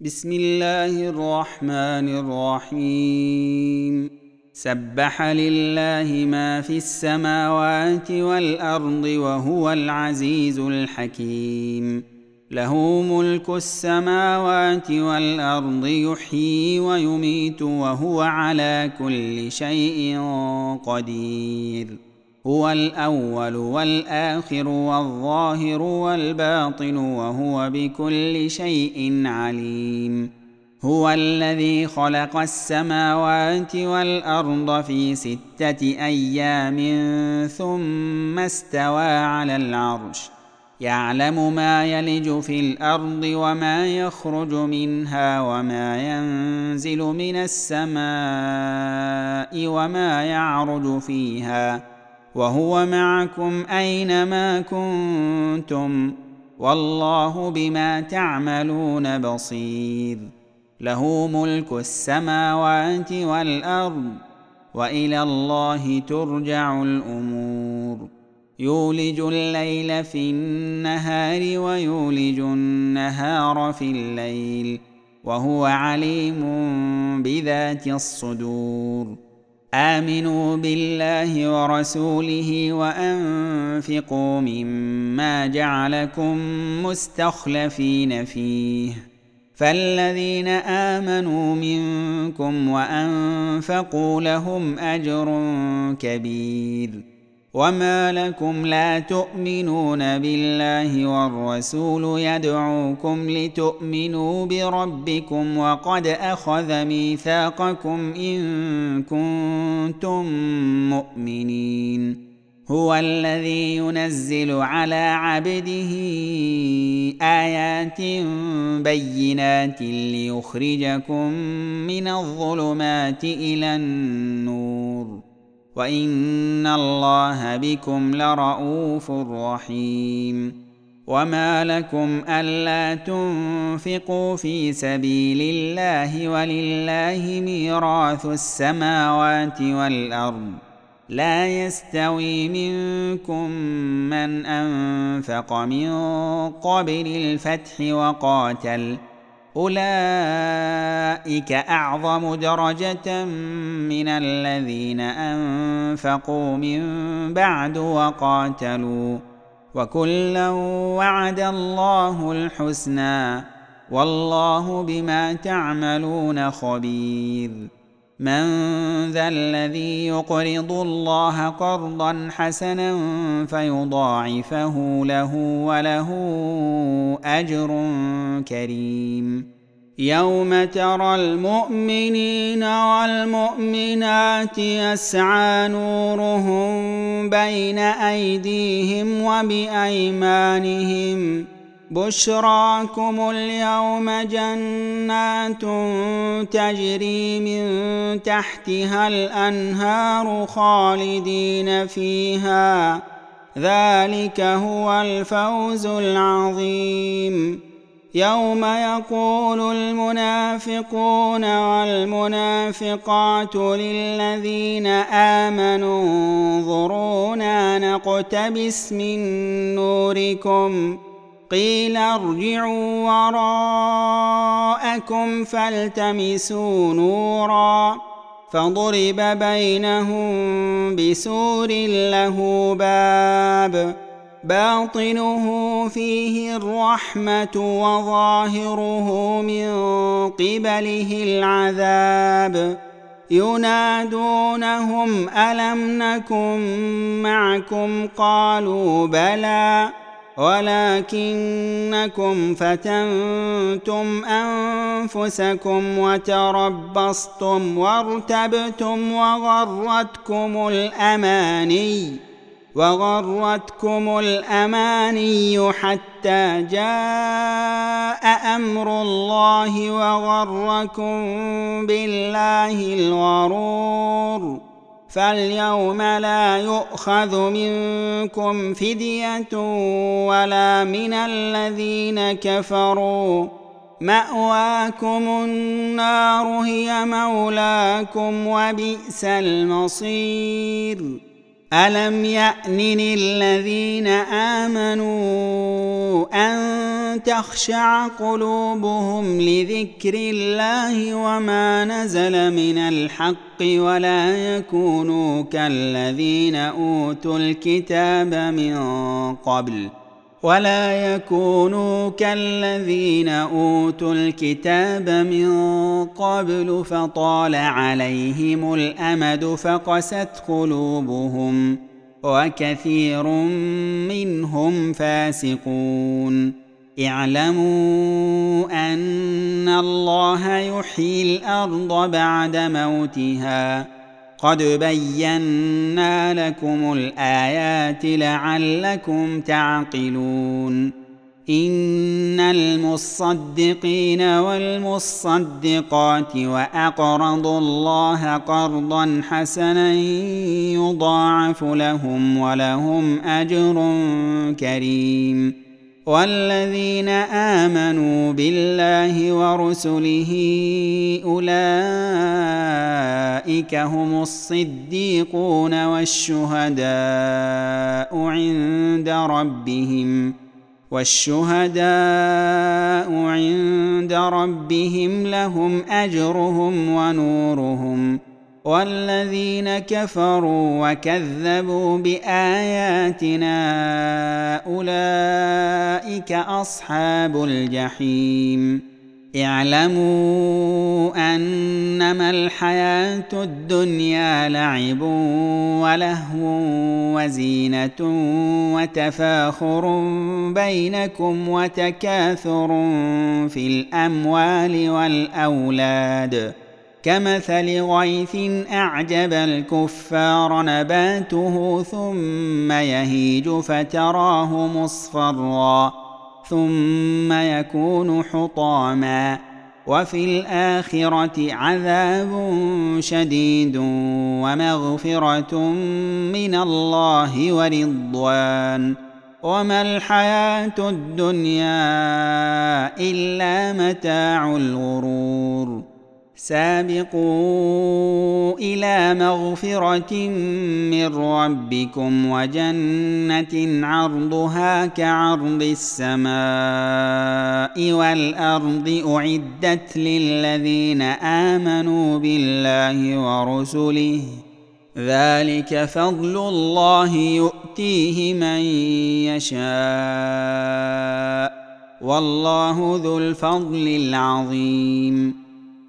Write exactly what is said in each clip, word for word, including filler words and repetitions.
بسم الله الرحمن الرحيم. سبح لله ما في السماوات والأرض وهو العزيز الحكيم. له ملك السماوات والأرض، يحيي ويميت وهو على كل شيء قدير. هو الأول والآخر والظاهر والباطن وهو بكل شيء عليم. هو الذي خلق السماوات والأرض في ستة أيام ثم استوى على العرش، يعلم ما يلج في الأرض وما يخرج منها وما ينزل من السماء وما يعرج فيها، وهو معكم أينما كنتم، والله بما تعملون بصير. له ملك السماوات والأرض، وإلى الله ترجع الأمور. يولج الليل في النهار ويولج النهار في الليل، وهو عليم بذات الصدور. آمنوا بالله ورسوله وأنفقوا مما جعلكم مستخلفين فيه، فالذين آمنوا منكم وأنفقوا لهم أجر كبير. وما لكم لا تؤمنون بالله والرسول يدعوكم لتؤمنوا بربكم وقد أخذ ميثاقكم إن كنتم مؤمنين. هو الذي ينزل على عبده آيات بينات ليخرجكم من الظلمات إلى النور، وإن الله بكم لرءوف رحيم. وما لكم ألا تنفقوا في سبيل الله ولله ميراث السماوات والأرض، لا يستوي منكم من أنفق من قبل الفتح وقاتل، أولئك أعظم درجة من الذين أنفقوا من بعد وقاتلوا، وكلا وعد الله الحسنى، والله بما تعملون خبير. من ذا الذي يقرض الله قرضا حسنا فيضاعفه له وله أجر كريم؟ يوم ترى المؤمنين والمؤمنات يسعى نورهم بين أيديهم وبأيمانهم، بشراكم اليوم جنات تجري من تحتها الأنهار خالدين فيها، ذلك هو الفوز العظيم. يوم يقول المنافقون والمنافقات للذين آمنوا انظرونا نقتبس من نوركم، قيل ارجعوا وراءكم فالتمسوا نورا، فضرب بينهم بسور له باب باطنه فيه الرحمة وظاهره من قبله العذاب. ينادونهم ألم نكن معكم؟ قالوا بلى ولكنكم فتنتم أنفسكم وتربصتم وارتبتم وغرتكم الأماني وغرتكم الأماني حتى جاء أمر الله وغركم بالله الغرور. فاليوم لا يؤخذ منكم فدية ولا من الذين كفروا، مأواكم النار هي مولاكم وبئس المصير. ألم يأن للذين آمنوا أن تخشع قلوبهم لذكر الله وما نزل من الحق ولا يكونوا كالذين أوتوا الكتاب من قبل ولا يكونوا كالذين أوتوا الكتاب من قبل فطال عليهم الأمد فقست قلوبهم وكثير منهم فاسقون اعلموا أن الله يحيي الأرض بعد موتها قد بينا لكم الآيات لعلكم تعقلون إن المصدقين والمصدقات وأقرضوا الله قرضا حسنا يضاعف لهم ولهم أجر كريم والذين آمنوا بالله ورسله أولئك هم الصديقون والشهداء عند ربهم والشهداء عند ربهم لهم أجرهم ونورهم والذين كفروا وكذبوا بآياتنا أولئك أصحاب الجحيم اعلموا أنما الحياة الدنيا لعب ولهو وزينة وتفاخر بينكم وتكاثر في الأموال والأولاد كمثل غيث أعجب الكفار نباته ثم يهيج فتراه مصفرا ثم يكون حطاما وفي الآخرة عذاب شديد ومغفرة من الله ورضوان وما الحياة الدنيا إلا متاع الغرور سابقوا إلى مغفرة من ربكم وجنة عرضها كعرض السماء والأرض أعدت للذين آمنوا بالله ورسله ذلك فضل الله يؤتيه من يشاء والله ذو الفضل العظيم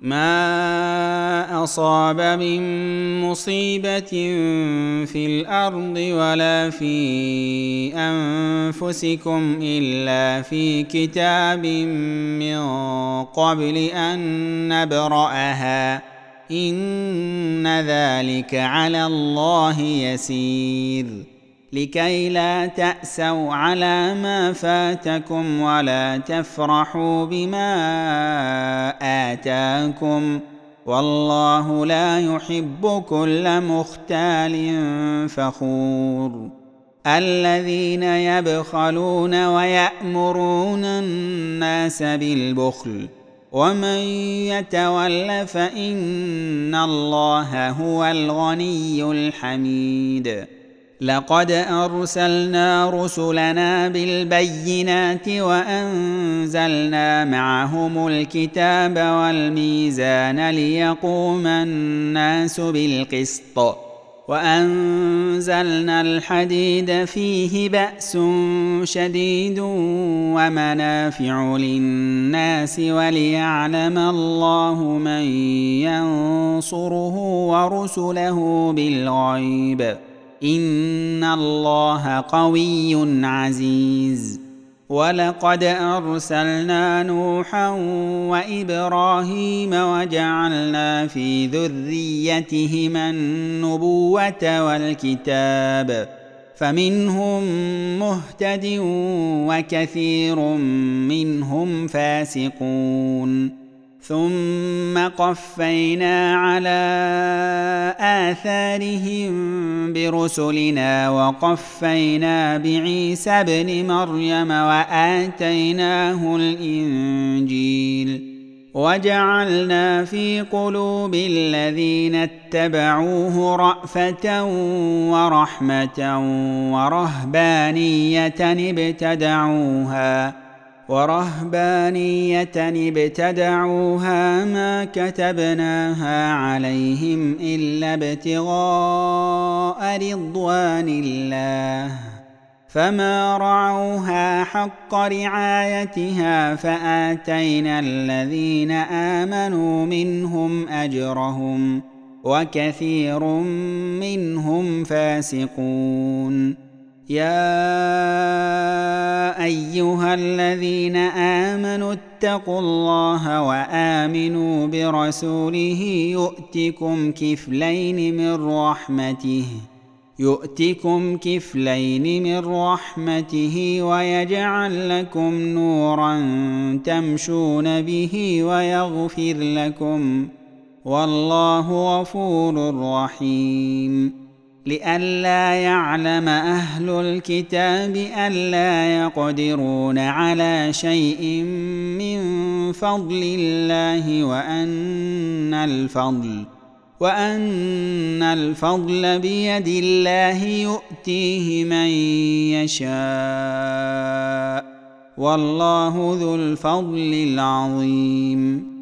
ما أصاب من مصيبة في الأرض ولا في أنفسكم إلا في كتاب من قبل أن نبرأها إن ذلك على الله يسير لكي لا تأسوا على ما فاتكم ولا تفرحوا بما آتاكم والله لا يحب كل مختال فخور الذين يبخلون ويأمرون الناس بالبخل ومن يتول فإن الله هو الغني الحميد لقد أرسلنا رسلنا بالبينات وأنزلنا معهم الكتاب والميزان ليقوم الناس بالقسط وأنزلنا الحديد فيه بأس شديد ومنافع للناس وليعلم الله من ينصره ورسله بالغيب إن الله قوي عزيز ولقد أرسلنا نوحا وإبراهيم وجعلنا في ذريتهما النبوة والكتاب فمنهم مهتد وكثير منهم فاسقون ثم قفينا على آثارهم برسلنا وقفينا بعيسى ابن مريم وآتيناه الإنجيل وجعلنا في قلوب الذين اتبعوه رأفة ورحمة ورهبانية ابتدعوها ورهبانية ابتدعوها ما كتبناها عليهم إلا ابتغاء رضوان الله فما رعوها حق رعايتها فآتينا الذين آمنوا منهم أجرهم وكثير منهم فاسقون. يا أيها الذين آمنوا اتقوا الله وآمنوا برسوله يؤتكم كفلين من رحمته يؤتكم كفلين من رحمته ويجعل لكم نورا تمشون به ويغفر لكم والله غفور رحيم. لئلا يعلم أهل الكتاب ألا يقدرون على شيء من فضل الله وأن الفضل وأن الفضل بيد الله يؤتيه من يشاء والله ذو الفضل العظيم.